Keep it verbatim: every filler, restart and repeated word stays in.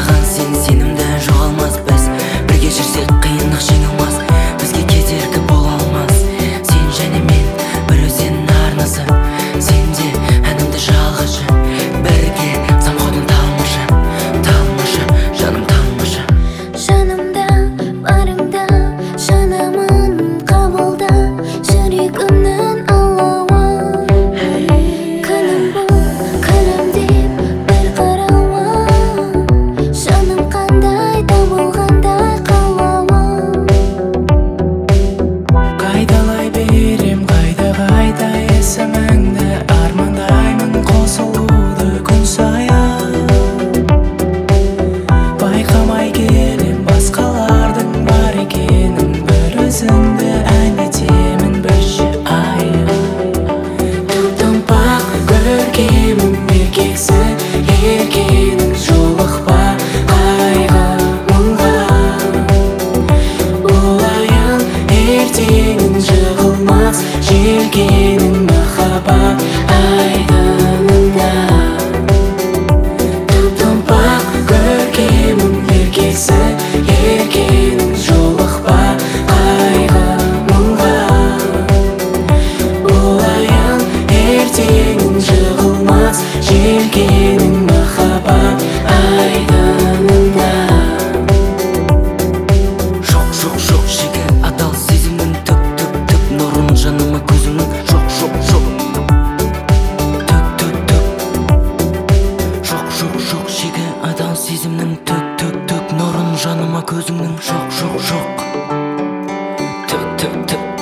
саған сен сенімді жоғалмас. Біз бірге жүрсек қиындық жеңілмас. Бізге кедергі бола алмас. Сен және мен бір өзен арнасы. Сенде әнімді жалғашы. Бірге самғаудың талмашы, талмашы, жаным талмашы. Жанымда барыңда жанамын қабылда. Жүрегімнің алауы күнім бұл күнім деп бір қарауы. Жаным қандай табылғандай қалауы. Қайталай берем қайта қайта есіміңді. Армандаймын қосылуды күн сайын. Байқамай келем басқалардың бар екенін. Бір өзіңді ән етемін бірші айы. Тұлтымпақ көркемім еркесі еркенің. Жолықпа қайғы мұңға. Болайын ертеңің жығылмас желкенің. Махаббат айдынында. Тұлтымпақ көркемім еркесі еркенің. Жолықпа қайғы мұңға. Болайын ертеңің жығылмас желкенің. Махаббат айдынында. Жоқ, жоқ, жоқ, шегі адал сезімнің түк, түк, түк нұрын жаныма көзіңнің. Жоқ, жоқ, жоқ, түк, түк, түк. Жоқ, жоқ, жоқ, шегі адал сезімнің түк, түк, түк нұрын жаныма көзіңнің. Жоқ, жоқ, жоқ, түк, түк, түк.